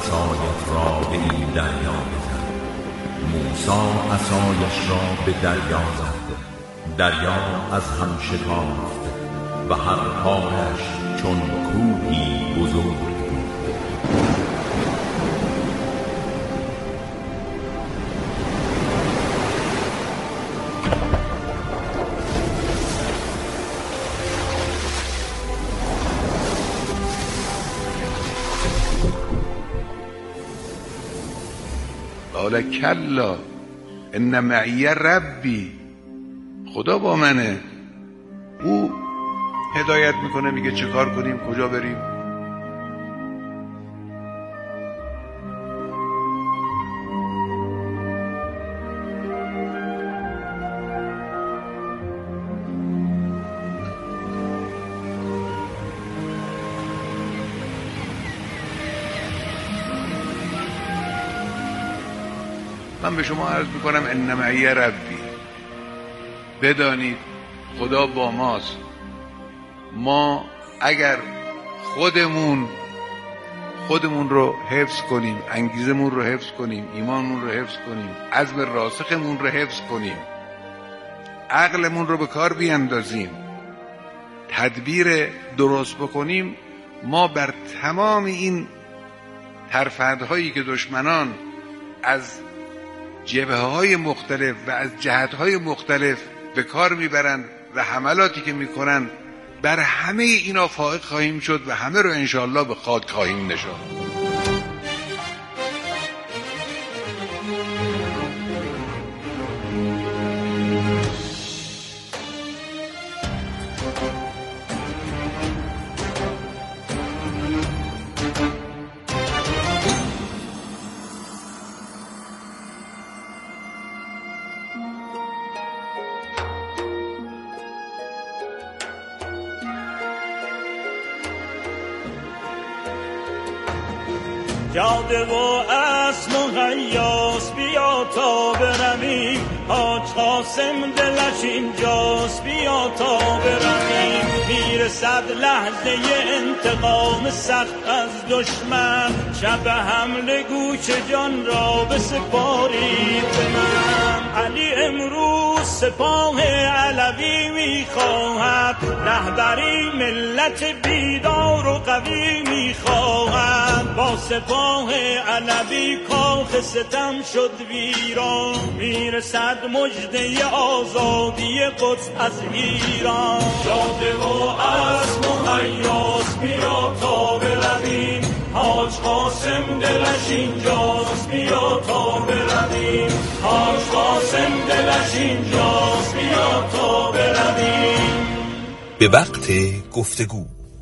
عصایت را به این دریا بزن. موسی عصایش را به دریا زد، دریا از هم شکافت و هر پارش چون کوهی بزرگ بود. قال کلا ان معی ربی، خدا با منه. او هدایت میکنه، میگه چه کار کنیم، کجا بریم. من به شما عرض میکنم ان معی ربی، بدانید خدا با ماست. ما اگر خودمون رو حفظ کنیم، انگیزمون رو حفظ کنیم، ایمانمون رو حفظ کنیم، عزم راسخمون رو حفظ کنیم، عقلمون رو به کار بیاندازیم، تدبیر درست بکنیم، ما بر تمام این ترفندهایی که دشمنان از جبهه‌های مختلف و از جهت‌های مختلف به کار میبرند و حملاتی که میکنن، بر همه اینا فائق خواهیم شد و همه رو انشاءالله به خاک خواهیم نشاند. جاده و اسم و غیاس بیا تا برویم، حاج قاسم دلش اینجاست بیا تا برویم. میرسد لحظه انتقام سخت از دشمن، شب حمله گوش جان را بسپارید به من. علی امروز سپاه علوی میخواهد، رهبری ملت بیدار و قوی میخواهد. با سپاه علوی کاخ ستم شد ویران، میرسد مژده آزادی قدس از ایران. جاده و اسم و حیاس بیا تا برویم، حاج قاسم دلش اینجاست بیا تا برویم. حاج قاسم دلش اینجاست بیا تا برویم. به وقت گفتگو.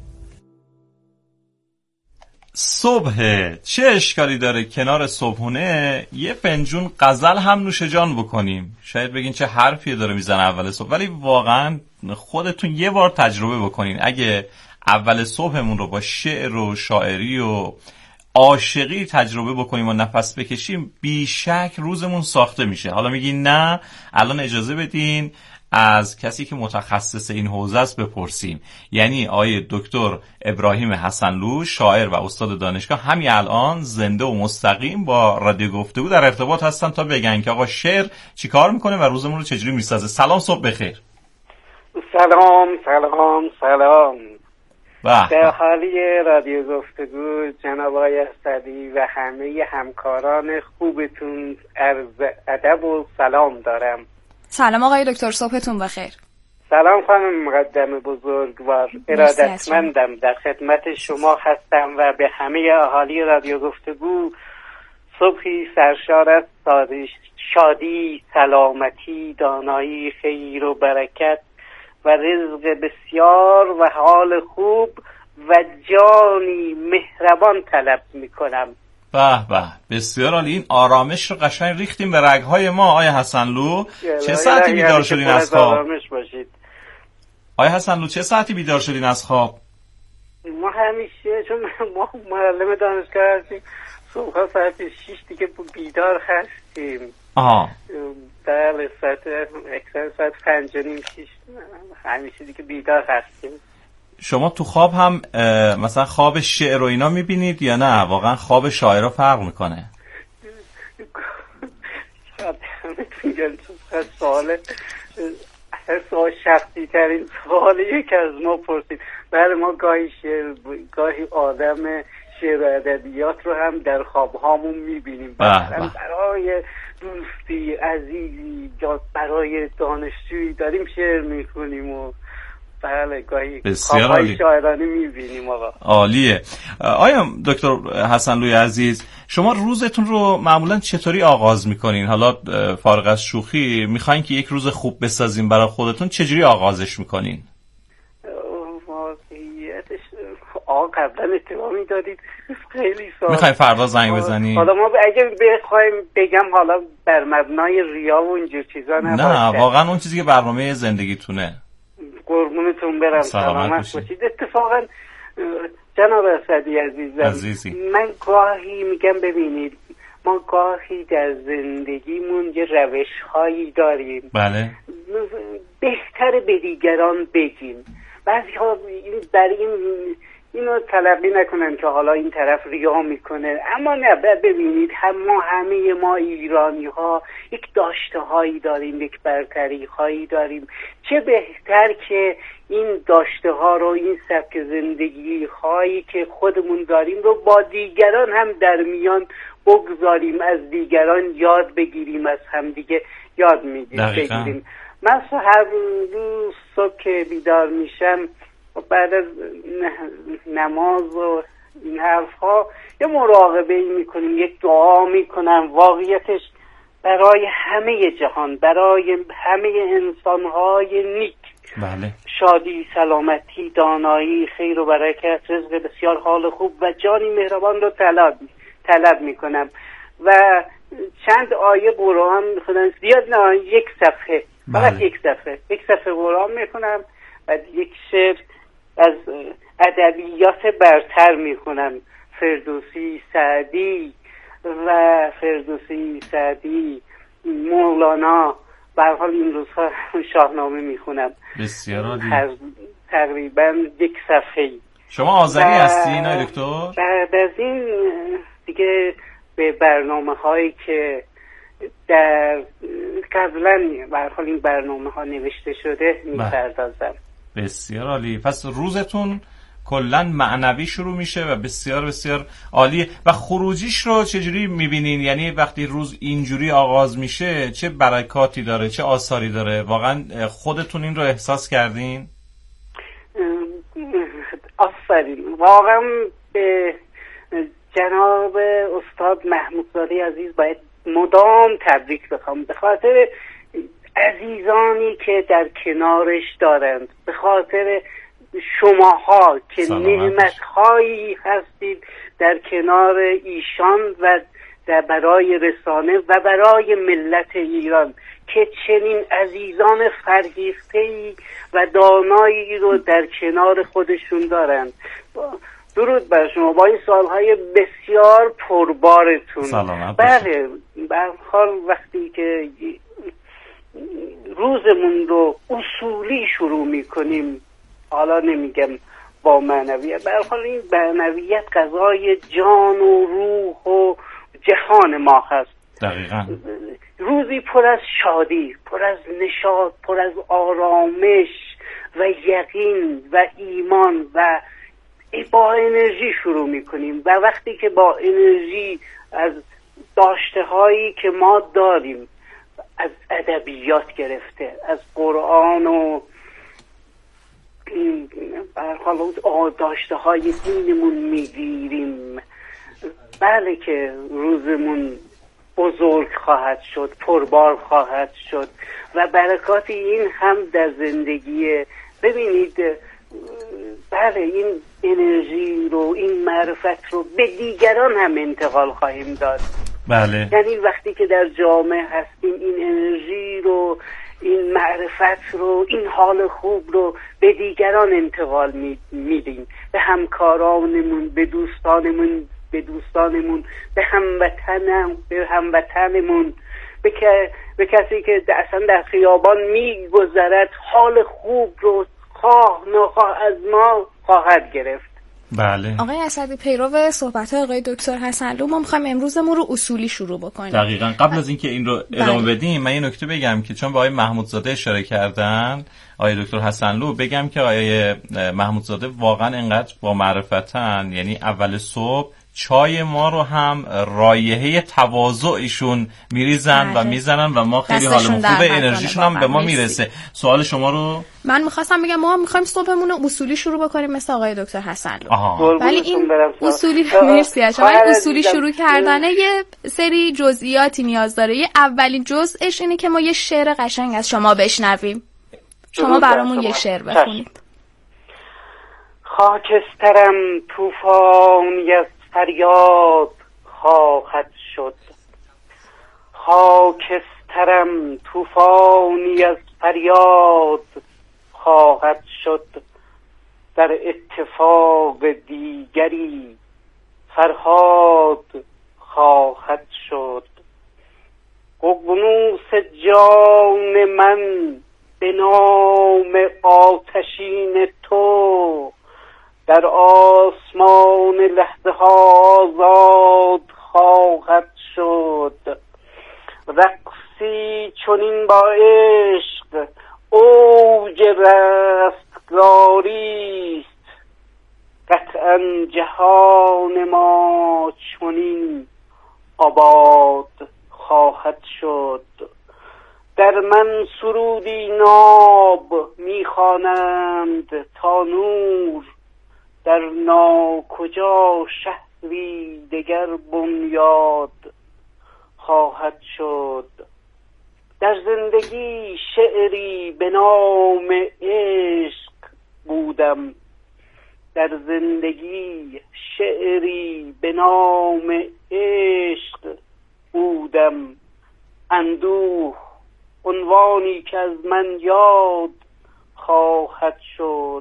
صبح چه اشکالی داره کنار صبحونه یه فنجون غزل هم نوش جان بکنیم؟ شاید بگین چه حرفی داره میزنه اول صبح، ولی واقعا خودتون یه بار تجربه بکنین. اگه اول صبحمون رو با شعر و شاعری و عاشقی تجربه بکنیم و نفس بکشیم، بیشک روزمون ساخته میشه. حالا میگین نه، الان اجازه بدین از کسی که متخصص این حوزه است بپرسیم. یعنی آقای دکتر ابراهیم حسنلو، شاعر و استاد دانشگاه، همین الان زنده و مستقیم با رادیو گفتگو در ارتباط هستن تا بگن که آقا شعر چیکار میکنه و روزمون رو چجوری میسازه. سلام، صبح بخیر. سلام سلام سلام. در حالی رادیو گفتگو جناب آقای اسدی و همه همکاران خوبتون عرض ادب و سلام دارم. سلام آقای دکتر، صبحتون بخیر. سلام خانم مقدم بزرگوار، ارادتمندم، در خدمت شما هستم و به همه اهالی رادیو گفتگو صبحی سرشار از شادی، سلامتی، دانایی، خیر و برکت و رزق بسیار و حال خوب و جانی مهربان طلب میکنم. به به، بسیار عالی. این آرامش رو قشنگ ریختیم به رگهای ما. آقای حسنلو چه ساعتی بیدار شدین از خواب؟ آقای حسنلو چه ساعتی بیدار شدین از خواب؟ ما همیشه چون ما معلم دانشگاه هستیم صبح ساعت 6 دیگه بیدار هستیم. آها. بله، ساعت 5:30 6 همیشه دیگه بیدار هستیم. شما تو خواب هم مثلا خواب شعر و اینا میبینید یا نه واقعا خواب شاعرها فرق میکنه؟ سوال شخصی ترین سوال یک از ما پرسید. بله ما گاهی آدم شعر و ادبیات رو هم در خواب هامون میبینیم. برای دوستی عزیزی یا برای دانشجویی داریم شعر میکنیم و بله گاهی خوابهای شاعرانه میبینیم. آقا عالیه. آیا دکتر حسنلوی عزیز شما روزتون رو معمولا چطوری آغاز میکنین؟ حالا فارغ از شوخی میخواین که یک روز خوب بسازین برای خودتون، چجوری آغازش میکنین؟ واقعیتش قبلا اطلاع میدادید خیلی سال. میخواین فردا زنگ بزنین؟ حالا ما اگه بخوایم بگم حالا بر مبنای ریا و اینجور چیزا نه واقعا اون چیزی که برنامه زندگیتونه. قربونتون برم، سلامت باشید. اتفاقا جناب اسدی عزیزی من گاهی میگم ببینید ما گاهی در زندگیمون یه روش هایی داریم. بله. بهتره به دیگران بگیم. بعضی ها در اینو تلقی نکنن که حالا این طرف ریا میکنه، اما نه، ببینید همه ما ایرانی ها یک داشته هایی داریم، یک برتری هایی داریم. چه بهتر که این داشته ها رو، این سبک زندگی هایی که خودمون داریم رو با دیگران هم در میان بگذاریم، از دیگران یاد بگیریم، از همدیگه یاد بگیریم. من هر روز صبح که بیدار میشم بعد از نماز و این حرف ها یه مراقبه میکنیم، یک دعا میکنم. واقعیتش برای همه جهان، برای همه انسانهای نیک، بله. شادی، سلامتی، دانایی، خیر و برکت، رزق بسیار، حال خوب و جانی مهربان رو طلب میکنم و چند آیه قرآن میخونم، زیاد نه، یک صفحه، فقط یک صفحه قرآن میخونم و یک شعر از ادبیات برتر میخونم، فردوسی، سعدی، مولانا. به هر حال این روزها شاهنامه میخونم. بسیار عالی. تقریبا یک صفحه. شما آذری هستین آقای دکتر؟ بعد از این دیگه به برنامه هایی که در قبلا به هر حال این برنامه ها نوشته شده میپردازم. بسیار عالی. پس روزتون کلا معنوی شروع میشه و بسیار بسیار عالیه. و خروجیش رو چجوری میبینین؟ یعنی وقتی روز اینجوری آغاز میشه چه برکاتی داره، چه آثاری داره؟ واقعا خودتون این رو احساس کردین؟ آفرین. واقعا به جناب استاد محمودزاده عزیز باید مدام تبریک بخوام، به خاطر عزیزانی که در کنارش دارند، به خاطر شماها که نعمت‌هایی هستید در کنار ایشان و برای رسانه و برای ملت ایران که چنین عزیزان فرهیخته‌ای و دانایی رو در کنار خودشون دارند. درود بر شما با این سالهای بسیار پربارتون. بله، به هر حال وقتی که روزمون رو اصولی شروع میکنیم، حالا نمیگم با معنویت، به هر حال این معنویت غذای جان و روح و جهان ما هست. دقیقاً. روزی پر از شادی، پر از نشاط، پر از آرامش و یقین و ایمان و با انرژی شروع میکنیم و وقتی که با انرژی از داشته هایی که ما داریم، از ادبیات گرفته، از قرآن و به هر حال داشته های دینمون میگیریم، بله که روزمون بزرگ خواهد شد، پربار خواهد شد و برکات این هم در زندگی. ببینید بله، این انرژی رو، این معرفت رو به دیگران هم انتقال خواهیم داد. بله. یعنی وقتی که در جامعه هستیم این انرژی رو، این معرفت رو، این حال خوب رو به دیگران انتقال میدیم، به همکارانمون، به دوستانمون، به هموطنمون، به کسی که اصلا در خیابان میگذرد حال خوب رو خواه نخواه از ما خواهد گرفت. بله آقای اسدی، پیرو صحبت‌های آقای دکتر حسنلو، ما می‌خوایم امروزمون رو اصولی شروع بکنیم. دقیقاً. قبل از اینکه این رو ادامه بدیم من یه نکته بگم که چون به آقای محمودزاده اشاره کردن، آقای دکتر حسنلو، بگم که آقای محمودزاده واقعاً انقدر با معرفتن، یعنی اول صبح چای ما رو هم رایحه تواضع ایشون میریزن و میزنن و ما خیلی حالمون خوبه، انرژیشون هم به ما میرسه. سوال شما رو من میخواستم بگم ما میخوایم صبحمون رو اصولی شروع بکنیم مثل آقای دکتر حسنلو. ولی این اصولی مرسی از شما. اصولی شروع کردنه یه سری جزئیاتی نیاز داره. یه اولین جزئش اینه که ما یه شعر قشنگ از شما بشنویم. شما برامون یه شعر بخونید. خاکسترم طوفانی از فریاد خواهد شد، خاکسترم طوفانی از فریاد خواهد شد، در اتفاق دیگری فرهاد خواهد شد. ققنوس جان من به نام آتشین تو، در آسمان لحظه ها آزاد خواهد شد. رقصی چنین با عشق اوج رستگاریست، قطعا جهان ما چنین آباد خواهد شد. در من سرودی ناب میخوانند تا نور، در ناکجا شهری دگر بنیاد خواهد شد. در زندگی شعری به نام عشق بودم، در زندگی شعری به نام عشق بودم. اندوه عنوانی که از من یاد خواهد شد.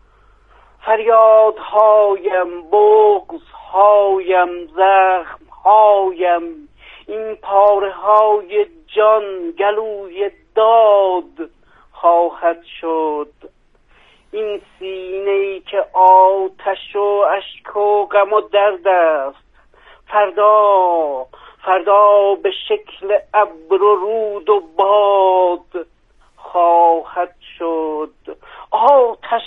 فریادهایم، بغضهایم، زخمهایم، این پاره های جان گلوی داد خواهد شد. این سینه‌ای که آتش و اشک و غم و درد است، فردا به شکل ابر و رود و باد خواهد شد. آتش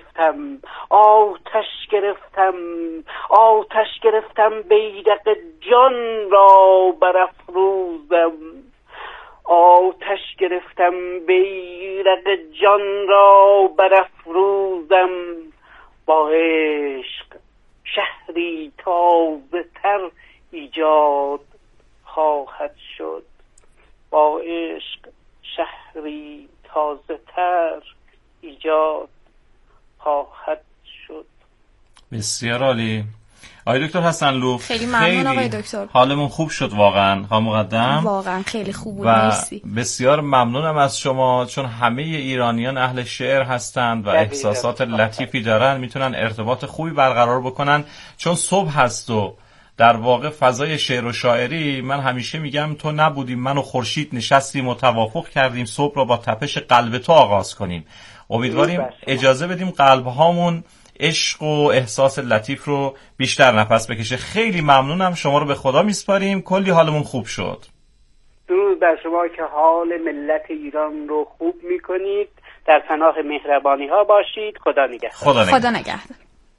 گرفتم بیرق جان را برافروزم. آتش گرفتم بیرق جان را برافروزم. با عشق شهری تازه تر ایجاد خواهد شد. با عشق شهری تازه تر ایجاد خواهد شد. بسیار عالی. آقای دکتر حسنلو، خیلی ممنون آقای دکتر، حالمون خوب شد واقعا. خانم مقدم واقعا خیلی خوب بود. مرسی. بسیار ممنونم از شما، چون همه ایرانیان اهل شعر هستند و احساسات لطیفی دارن، میتونن ارتباط خوبی برقرار بکنن. چون صبح هست و در واقع فضای شعر و شاعری، من همیشه میگم تو نبودیم، من و خورشید نشستیم و توافق کردیم صبح را با تپش قلب تو آغاز کنیم. امیدواریم اجازه بدیم قلب هامون عشق و احساس لطیف رو بیشتر نفس بکشه. خیلی ممنونم، شما رو به خدا میسپاریم، کلی حالمون خوب شد. درود بر شما که حال ملت ایران رو خوب میکنید. در پناه مهربانی ها باشید. خدا نگهدار. خدا نگهدار.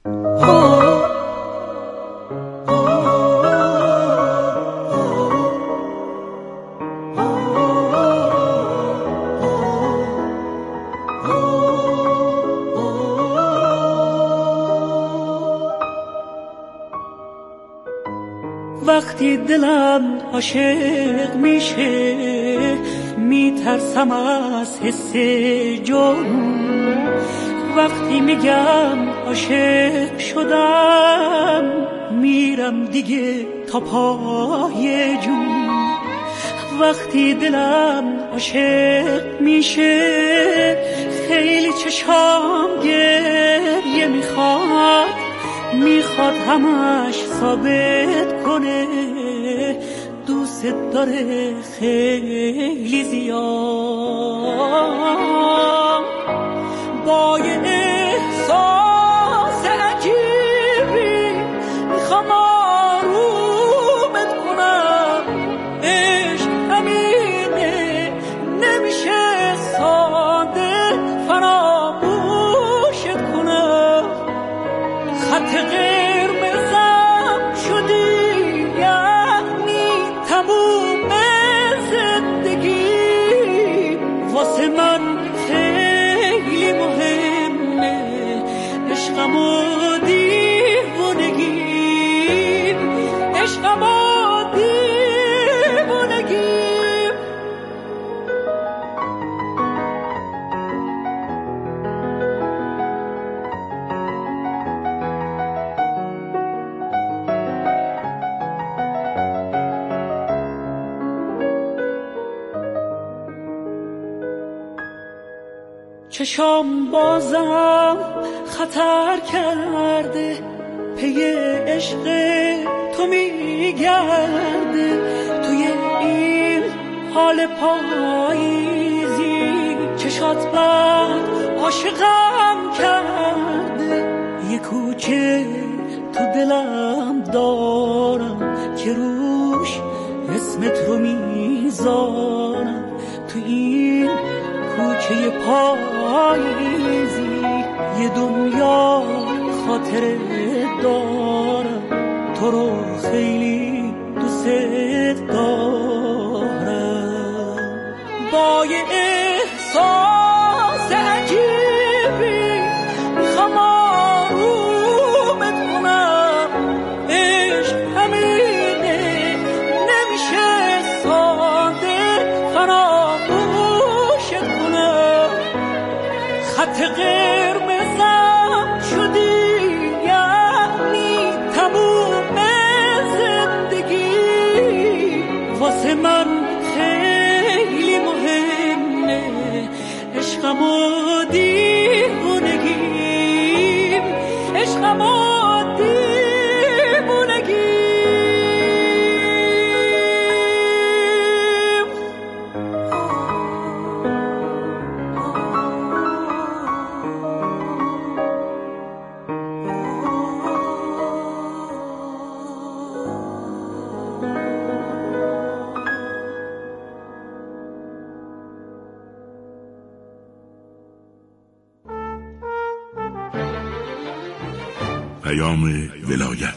وقتی دلم عاشق میشه میترسم از حس جنون. وقتی میگم عاشق شدم میرم دیگه تا پای جون. وقتی دلم عاشق میشه خیلی چشام گریه میخواد همش ثابت کنه دوست داره خیلی زیاد. با یه عشقم و دیوونگیم. چشام بازم خطر کرده، پی عشق تو میگرده. توی این حال پاییزی چشات بعد عاشقم کرده. یه کوچه تو دلم دارم که روش اسمت رو میذارم. تو این کوچه پاییزی یه دنیا خاطره دارم. تو رو خیلی دوست دارم. با یه احساس عجیبی میخوام آرومت کنم. عشق همینه، نمیشه ساده فراموشت کنم. خط قرمزم شدی، یعنی تموم زندگی. واسه من خیلی مهمه عشقم و دیوونگیم. عشقم و پیام ولایت.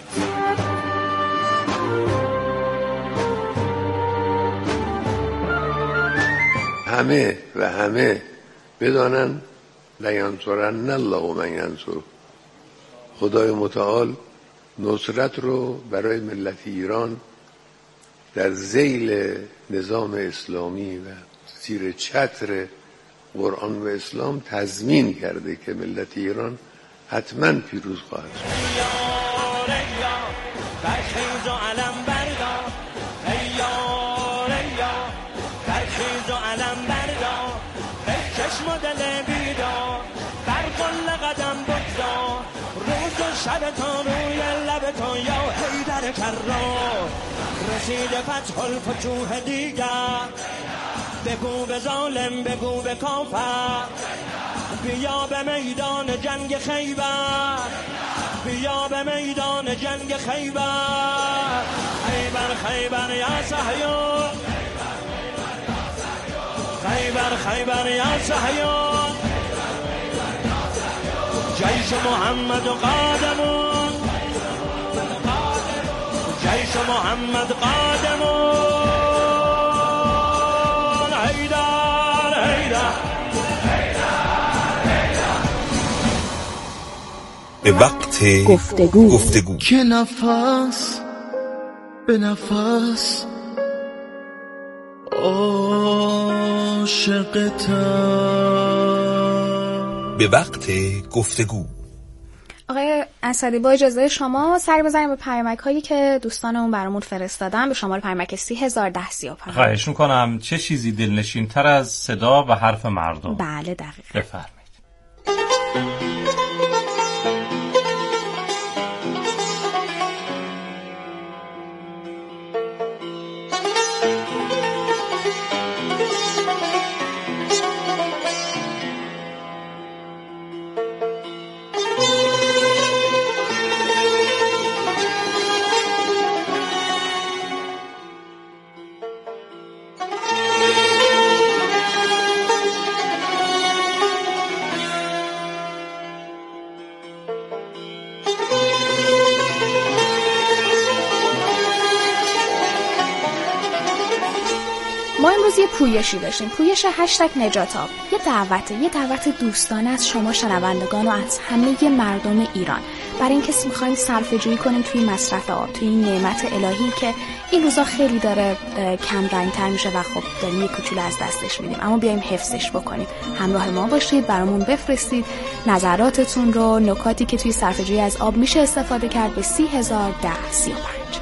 همه و همه بدانن لینصرن الله من ینصره. خدای متعال نصرت رو برای ملت ایران در ذیل نظام اسلامی و زیر چتر قرآن و اسلام تضمین کرده که ملت ایران حتما پیروز خواهد شد. رسیده فتح الفتوح دیگر، بگو به ظالم بگو به کافر، بیا به میدان جنگ خیبر، بیا به میدان جنگ خیبر. خیبر خیبر یا صهیون، خیبر خیبر یا صهیون. جیش محمد قادمون، جیش محمد قادمون. حیدر حیدر. به وقت گفتگو که نفس به نفس عاشقتم. به وقت گفتگو. آقای اسدی با اجازه شما سری بزنیم به پیامک هایی که دوستانمون برامون فرستادن به شماره پیامک 301035. خواهش میکنم. چه چیزی دلنشین تر از صدا و حرف مردم؟ بله دقیقاً. بفرمایید. ما امروز یه پویشی داشتیم، پویش #نجاتاب. یه دعوت دوستانه از شما شنوندگان و از همه مردم ایران برای اینکه می‌خوایم صرفه‌جویی کنیم توی مصرف آب، توی این نعمت الهی که این روزا خیلی داره کم رنگ‌تر میشه و خب داریم یک کوچولو از دستش میدیم، اما بیایم حفظش بکنیم. همراه ما باشید، برامون بفرستید نظراتتون رو، نکاتی که توی صرفه‌جویی از آب میشه استفاده کرد به 301035.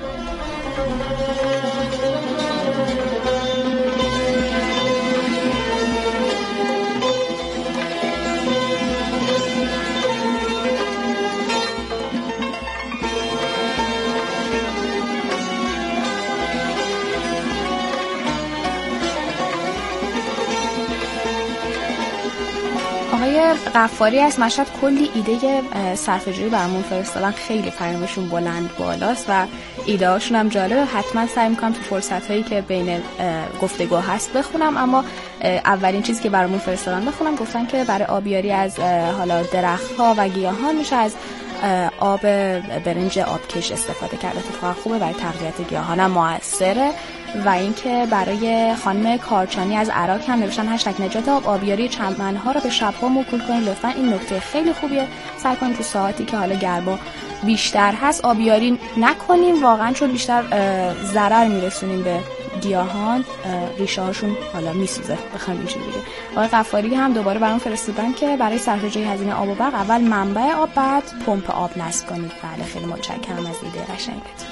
آقای غفاری از مشهد کلی ایده صرفه‌جویی برامون فرستادن، خیلی پیامشون بلند بالاست و ایده هاشون هم جالبه. حتما سعی میکنم تو فرصت هایی که بین گفتگو هست بخونم، اما اولین چیزی که برامون فرستادن بخونم، گفتن که برای آبیاری از حالا درخت ها و گیاهان میشه از آب برنج آبکش استفاده کرد. اتفاقا خوبه، برای تقویت گیاهان هم موثره. و اینکه برای خانم کارچانی از عراق هم نوشتن هشتگ نجات آب، آبیاری چمن‌ها رو به شب‌ها موکول کنید لطفاً. این نکته خیلی خوبیه، سعی کنید تو ساعاتی که حالا گرما بیشتر هست آبیاری نکنیم واقعا، چون بیشتر ضرر میرسونیم به گیاهان، ریشه هاشون حالا میسوزه بخوام اینجوری بگم. آقای غفاری هم دوباره برام فرستادن که برای صرفه‌جویی هزینه آب و برق اول منبع آب بعد پمپ آب نصب کنید. بله خیلی متشکرم از ایده قشنگت.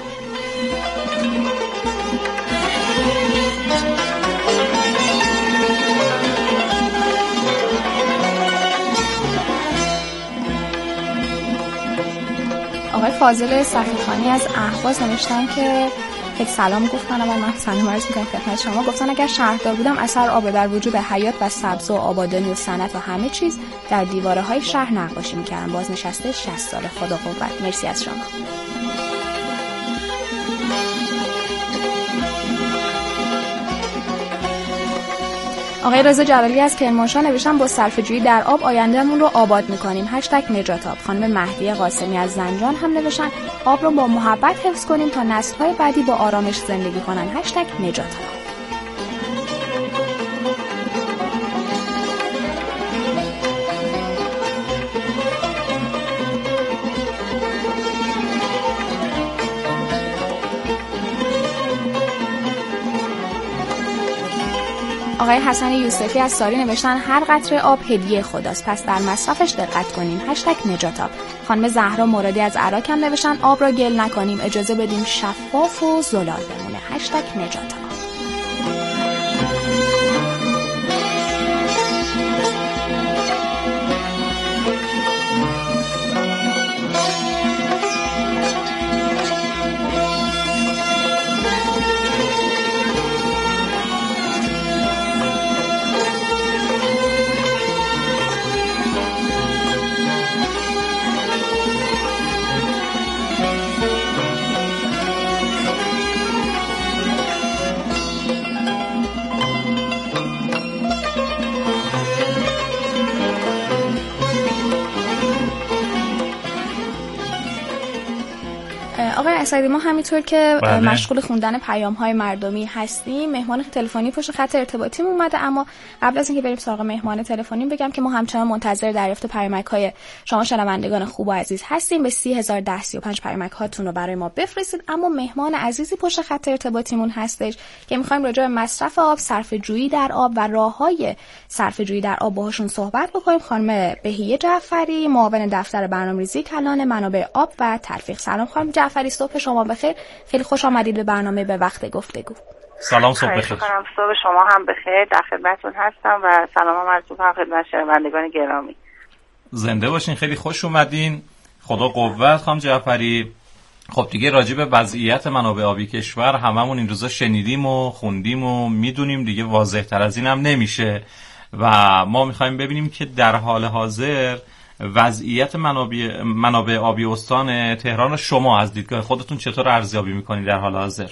آقای فاضل صفیخانی از اهواز نوشتن که یک سلام گفتن، اما من سلام عرض می‌کنم خدمت شما. گفتن اگر شهردار بودم اثر آب در وجود حیات و سبز و آبادانی و صنعت و همه چیز در دیواره‌های شهر نقاشی می‌کردم. بازنشسته 60 ساله. خدا قوت. مرسی از شما. آقای رضا جلالی از کرمانشاه نوشتن با صرفه‌جویی در آب آیندهمون رو آباد می‌کنیم. هشتگ نجات آب. خانم مهدی قاسمی از زنجان هم نوشتن آب رو با محبت حفظ کنیم تا نسل‌های بعدی با آرامش زندگی کنن. هشتگ نجات آب. آقای حسن یوسفی از ساری نوشتن هر قطره آب هدیه خداست، پس در مصرفش دقت کنیم. هشتگ نجات آب. خانم زهرا مرادی از عراق هم نوشتن آب را گل نکنیم، اجازه بدیم شفاف و زلال بمونه. هشتگ نجات آب. آقای اسدی، ما همینطور که مشغول خوندن پیام‌های مردمی هستیم، مهمان تلفنی پشت خط ارتباطیم اومده، اما قبل از اینکه بریم سراغ مهمان تلفنی بگم که ما همچنان منتظر دریافت پیامک‌های شما شنوندگان خوب و عزیز هستیم. به 301035 پیامک‌هاتون رو برای ما بفرستید. اما مهمان عزیزی پشت خط ارتباطیمون هستش که می‌خوایم راجع به مصرف آب، صرفه‌جویی در آب و راه‌های صرفه‌جویی در آب باهاشون صحبت بکنیم. خانم بهیه جعفری، معاون دفتر برنامه‌ریزی کلان منابع آب و تلفیق. سلام خانم جعفری، صبح شما بخیر. خیلی خوش آمدید به برنامه به وقت گفتگو. سلام، صبح بخیر. صبح شما هم بخیر. در خدمتتون هستم و سلام عرض می‌کنم خدمت شنوندگان گرامی. زنده باشین، خیلی خوش اومدین. خدا قوت خانم جعفری. خب دیگه راجع به وضعیت منابع آبی کشور هممون این روزا شنیدیم و خوندیم و میدونیم، دیگه واضح تر از این هم نمیشه و ما می‌خوایم ببینیم که در حال حاضر وضعیت منابع آبی استان تهران شما از دیدگاه خودتون چطور ارزیابی میکنید در حال حاضر؟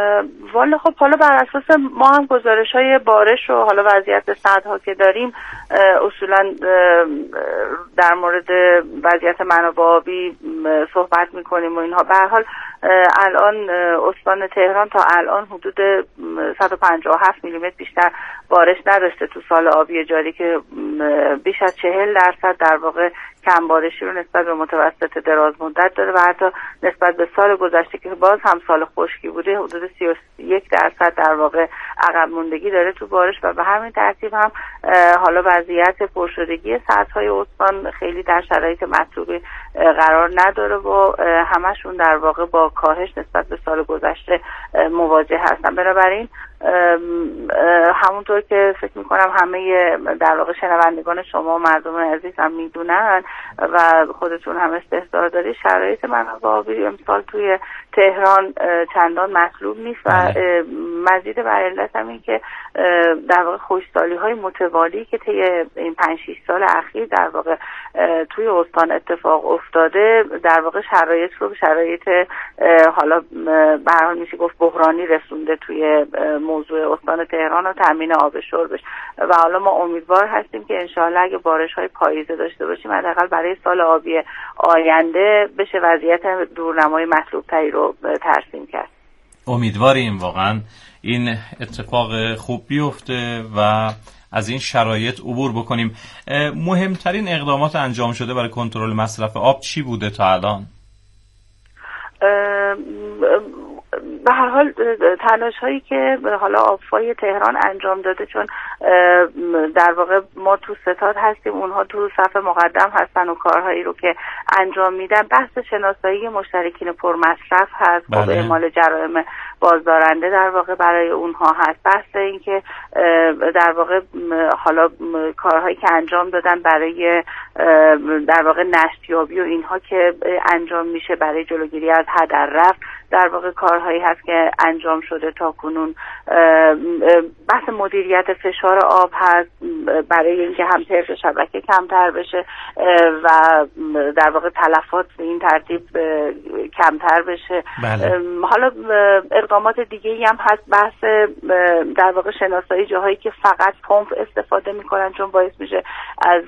والا خب حالا بر اساس ما هم گزارش‌های بارش و حالا وضعیت سدها که داریم اصولا در مورد وضعیت منابع آبی صحبت میکنیم و اینها. به هر حال الان استان تهران تا الان حدود 157 میلیمتر بیشتر بارش نداشته تو سال آبی جاری که بیش از 40% در واقع کم بارشی رو نسبت به متوسط دراز مدت داره و حتی نسبت به سال گذشته که باز هم سال خشکی بوده حدود 31% در واقع عقب موندگی داره تو بارش و به همین ترتیب هم حالا وضعیت پرشدگی سطح‌های استان خیلی در شرایط مطلوبی قرار نداره و همشون در واقع با کاهش نسبت به سال گذشته مواجه هستن. بنابراین همونطور که فکر میکنم همه در واقع شنوندگان شما و مردم عزیز هم میدونن و خودتون هم استحضار دارید، شرایط منابع آبی امسال توی تهران چندان مطلوب نیست و مزید بر علت هم این که در واقع خشکسالی‌های متوالی که طی این 5-6 سال اخیر در واقع توی استان اتفاق افتاده در واقع شرایط رو به شرایط حالا به هر حال میشه گفت بحرانی رسونده توی موضوع استان تهران و تامین آب شربش و حالا ما امیدوار هستیم که انشاءالله اگه بارش‌های پاییزه داشته باشیم حداقل برای سال آبی آینده بشه وضعیت دورنمای مطلوب‌تری رو ترسیم کرد. امیدواریم واقعا این اتفاق خوب بیفته و از این شرایط عبور بکنیم. مهمترین اقدامات انجام شده برای کنترل مصرف آب چی بوده تا الان؟ به هر حال تلاش هایی که حالا آبفای تهران انجام داده، چون در واقع ما تو ستاد هستیم اونها تو صف مقدم هستن و کارهایی رو که انجام میدن، بحث شناسایی مشترکین پرمصرف هست، خب اعمال جرائم بازدارنده در واقع برای اونها هست، بحث این که در واقع حالا کارهایی که انجام دادن برای در واقع نشتیابی و اینها که انجام میشه برای جلوگیری از هدر رفت در واقع کارهایی هست که انجام شده تا کنون. بحث مدیریت فشار آب هست برای اینکه هم طرف شبکه کمتر بشه و در واقع تلفات به این ترتیب کمتر بشه. حالا اقدامات دیگه ای هم هست، بحث در واقع شناسایی جاهایی که فقط پمپ استفاده میکنن چون باعث میشه از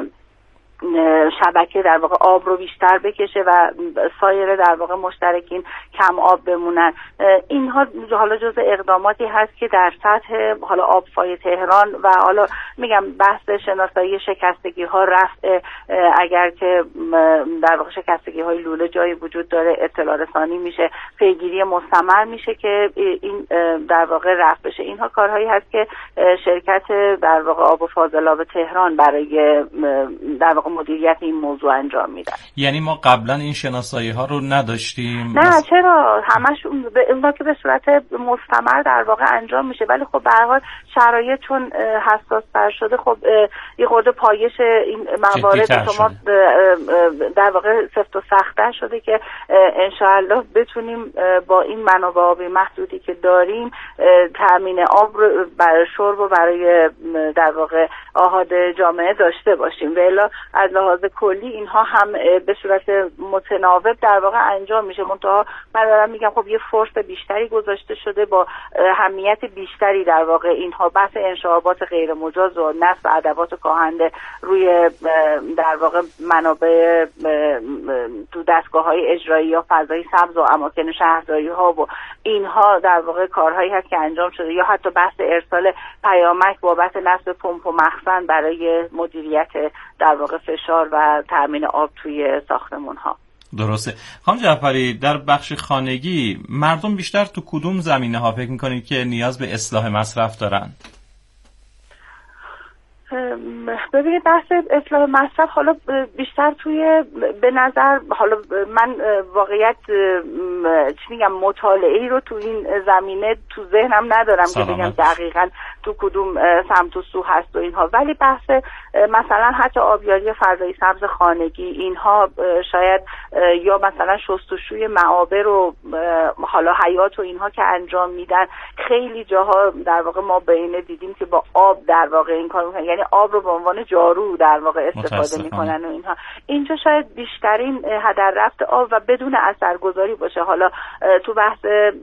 شبکه در واقع آب رو بیشتر بکشه و سایر در واقع مشترکین کم آب بمونن. اینها حالا جزء اقداماتی هست که در سطح حالا آبفای تهران و حالا میگم بحث شناسایی شکستگی ها، رفع اگر که در واقع شکستگی های لوله جایی وجود داره اطلاع رسانی میشه، پیگیری مستمر میشه که این در واقع رفع بشه. اینها کارهایی هست که شرکت در واقع آب و فاضلاب تهران برای در واقع مدیریت این موضوع انجام میدن. یعنی ما قبلا این شناسایی ها رو نداشتیم؟ نه چرا، همش اون که به صورت مستمر در واقع انجام میشه، ولی خب به هر حال شرایط چون حساس تر شده خب یه خورده پایش این موارد شما در واقع سفت و سخت‌تر شده که انشاءالله بتونیم با این منابع آبی محدودی که داریم تامین آب رو برای شرب و برای در واقع آحاد جامعه داشته باشیم. و الا از لحاظ کلی اینها هم به صورت متناوب در واقع انجام میشه. منتها من دارم میگم خب یه فرصت بیشتری گذاشته شده با اهمیت بیشتری در واقع اینها بحث انشعابات غیر مجاز و نصب ادوات کاهنده روی در واقع منابع تو دستگاه‌های اجرایی یا فضای سبز و اماکن شهرداری ها و اینها در واقع کارهایی هست که انجام شده، یا حتی بحث ارسال پیامک بابت نصب پمپ و مخزن برای مدیریت در واقع فشار و تامین آب توی ساختمون ها. درسته. خانم جعفری، در بخش خانگی مردم بیشتر تو کدوم زمینه ها فکر میکنید که نیاز به اصلاح مصرف دارن؟ ببینید بحث اصلاح مصرف حالا بیشتر توی به نظر حالا من واقعیت چی میگم مطالعه‌ای رو تو این زمینه تو ذهنم ندارم که بگم دقیقاً تو کدوم سمت و سو هست و اینها، ولی بحث مثلا حتی آبیاری فضای سبز خانگی اینها شاید یا مثلا شستشوی معابر رو حالا حیات و اینها که انجام میدن، خیلی جاها در واقع ما بینه دیدیم که با آب در واقع این کار میکنن، یعنی آب رو به عنوان جارو در واقع استفاده میکنن و اینها. اینجا شاید بیشترین هدر رفت آب و بدون اثرگذاری باشه. حالا تو بحث